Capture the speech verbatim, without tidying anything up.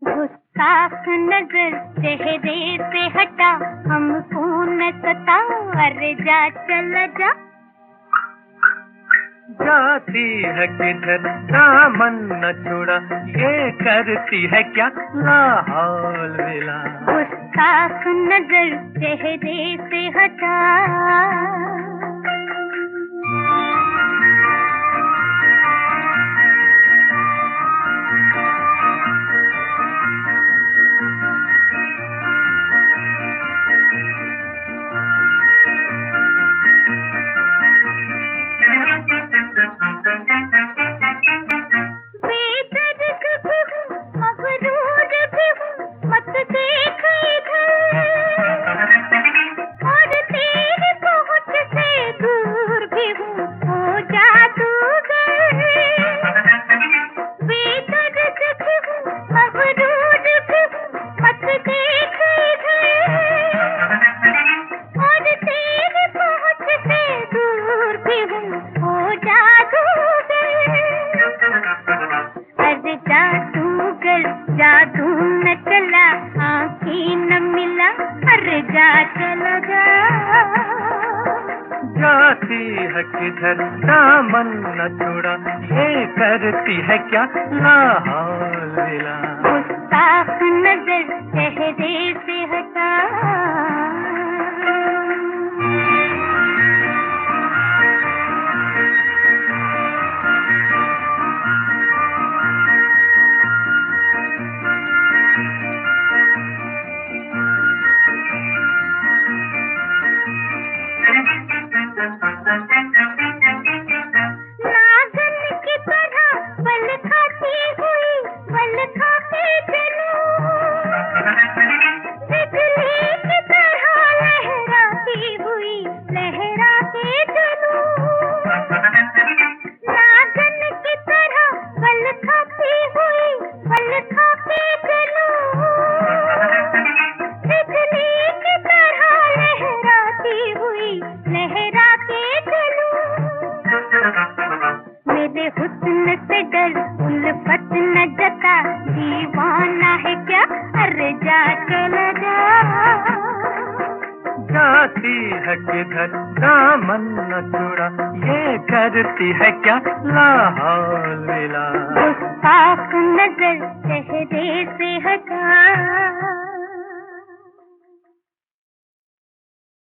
गुस्ताख नजर चेहरे से हटा, हमको न सता, अरे जा चला जा। जाती है किधर दामन न छोड़ा, ये करती है क्या लाहौल मिला। गुस्ताख नजर चेहरे से हटा। जादू न चला, आँखें न मिला, अरे जा चला जा। जाती है किधर दामन न छोड़ा, ये करती है क्या लाहौल मिला। गुस्ताख नजर चेहरे से हटा। मेरे हुस्न से डर उल्फत न जता, दीवाना है क्या, अरे जा चला जा। जाती है किधर दामन न छोड़ा, ये करती है क्या लाहौल मिला। गुस्ताख नजर चेहरे से हटा।